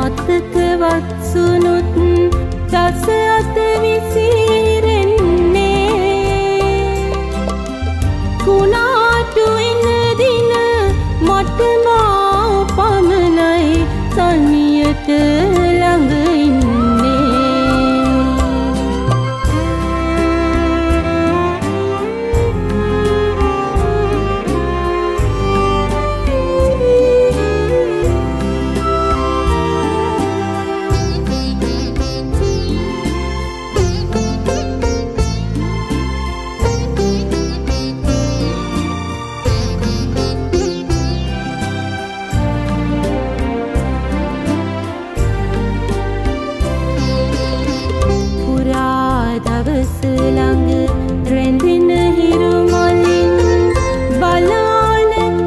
මතකවත් සුනුත් දස අත විසිරෙන්නේ කුණාටු එන දින මට මා පමණයි තනියට ළඟ දවස ළඟ රැඳෙන හිරු මලින් බලාන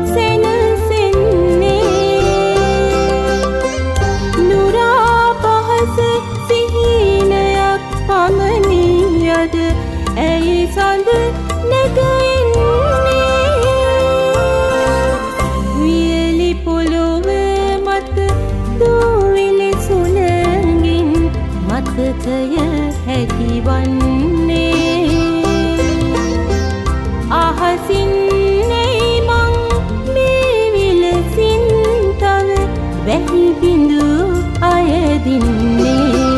සෙනසෙන්නේ නුරා පහස සිහිනයක් පමණි අද ඇයි සඳ නැගෙන්නේ වියලි පොළොව මත දූවිලි සුළඟින් මතකය හැකිවන්නේ අහසින් නෙයි මං මේ විලසින් තව වැහි බිඳු අයදින්නේ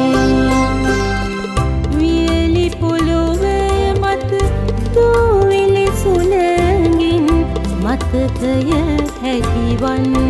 වියලි පොළොව මත දූවිලි සුළඟින් මතකය හැකිවන්නේ